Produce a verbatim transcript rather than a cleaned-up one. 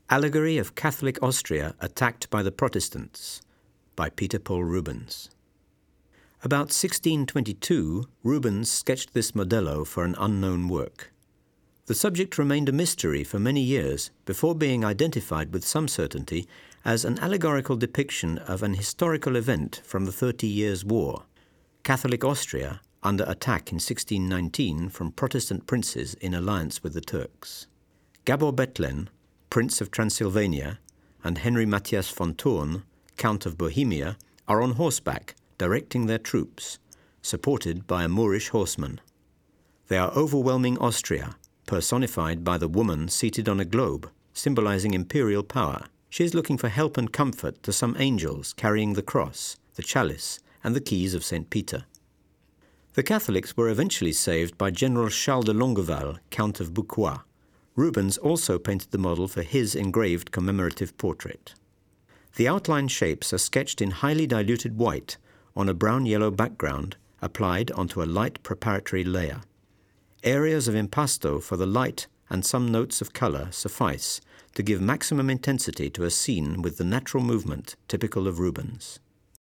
Allegory of Catholic Austria Attacked by the Protestants by Peter Paul Rubens. About sixteen twenty-two, Rubens sketched this modello for an unknown work. The subject remained a mystery for many years before being identified with some certainty as an allegorical depiction of an historical event from the Thirty Years' War, Catholic Austria under attack in sixteen nineteen from Protestant princes in alliance with the Turks. Gabor Bethlen, Prince of Transylvania, and Henry Matthias von Thurn, Count of Bohemia, are on horseback, directing their troops, supported by a Moorish horseman. They are overwhelming Austria, personified by the woman seated on a globe, symbolizing imperial power. She is looking for help and comfort to some angels carrying the cross, the chalice, and the keys of Saint Peter. The Catholics were eventually saved by General Charles de Longueval, Count of Bucquoy. Rubens also painted the model for his engraved commemorative portrait. The outline shapes are sketched in highly diluted white on a brown-yellow background applied onto a light preparatory layer. Areas of impasto for the light and some notes of color suffice to give maximum intensity to a scene with the natural movement typical of Rubens.